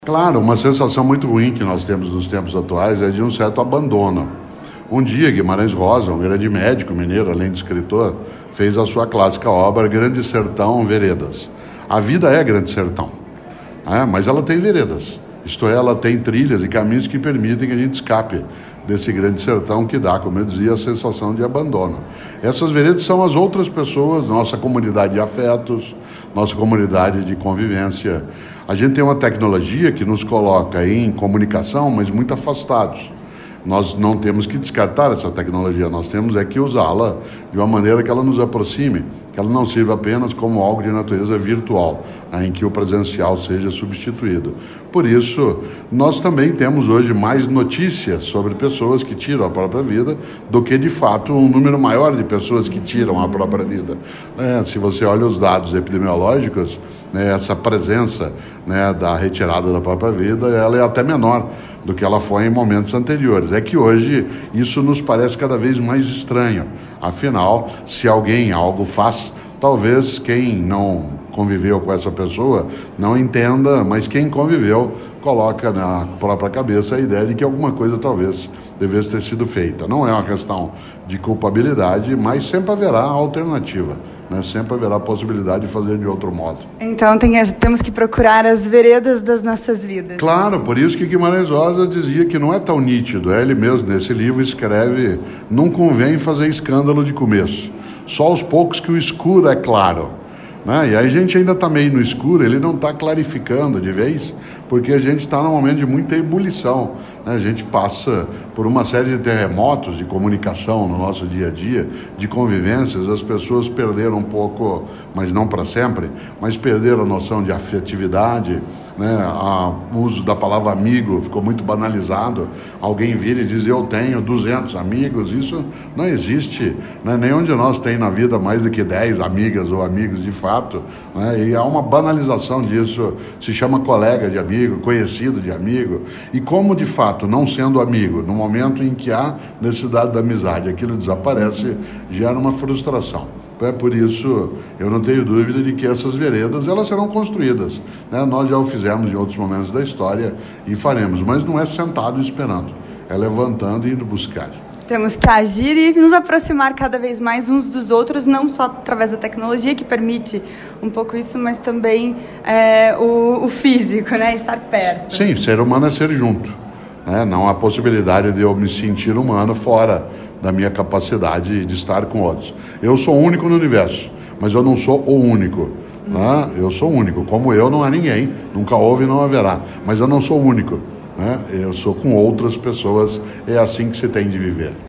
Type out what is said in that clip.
Claro, uma sensação muito ruim que nós temos nos tempos atuais é de um certo abandono. Um dia, Guimarães Rosa, um grande médico mineiro, além de escritor, fez a sua clássica obra Grande Sertão, Veredas. A vida é Grande Sertão, mas ela tem veredas. Isto é, ela tem trilhas e caminhos que permitem que a gente escape desse grande sertão que dá, como eu dizia, a sensação de abandono. Essas veredas são as outras pessoas, nossa comunidade de afetos, nossa comunidade de convivência. A gente tem uma tecnologia que nos coloca em comunicação, mas muito afastados. Nós não temos que descartar essa tecnologia, nós temos que usá-la de uma maneira que ela nos aproxime, que ela não sirva apenas como algo de natureza virtual, em que o presencial seja substituído. Por isso, nós também temos hoje mais notícias sobre pessoas que tiram a própria vida do que, de fato, um número maior de pessoas que tiram a própria vida. Se você olha os dados epidemiológicos, essa presença da retirada da própria vida, ela é até menor do que ela foi em momentos anteriores. É que hoje isso nos parece cada vez mais estranho. Afinal, se alguém algo faz, talvez quem não conviveu com essa pessoa não entenda, mas quem conviveu coloca na própria cabeça a ideia de que alguma coisa talvez devesse ter sido feita. Não é uma questão de culpabilidade, mas sempre haverá alternativa. Sempre haverá a possibilidade de fazer de outro modo. Então temos que procurar as veredas das nossas vidas. Claro, por isso que Guimarães Rosa dizia que não é tão nítido. Ele mesmo, nesse livro, escreve: não convém fazer escândalo de começo. Só aos poucos que o escuro é claro. E aí a gente ainda está meio no escuro, ele não está clarificando de vez, porque a gente está num momento de muita ebulição. A gente passa por uma série de terremotos de comunicação no nosso dia a dia, de convivências. As pessoas perderam um pouco, mas não para sempre, mas perderam a noção de afetividade, o uso da palavra amigo ficou muito banalizado. Alguém vira e diz: eu tenho 200 amigos. Isso não existe, nenhum de nós tem na vida mais do que 10 amigas ou amigos de fato, e há uma banalização disso. Se chama colega de amigo, conhecido de amigo, e como de fato, não sendo amigo, no momento em que há necessidade da amizade, aquilo desaparece, gera uma frustração. Por isso, eu não tenho dúvida de que essas veredas, elas serão construídas. Nós já o fizemos em outros momentos da história e faremos, mas não é sentado esperando, é levantando e indo buscar. Temos que agir e nos aproximar cada vez mais uns dos outros, não só através da tecnologia, que permite um pouco isso, mas também o físico, estar perto. Sim, ser humano é ser junto. Não há possibilidade de eu me sentir humano fora da minha capacidade de estar com outros. Eu sou único no universo, mas eu não sou o único. Eu sou único. Como eu, não há ninguém, nunca houve e não haverá. Mas eu não sou único. Eu sou com outras pessoas, é assim que se tem de viver.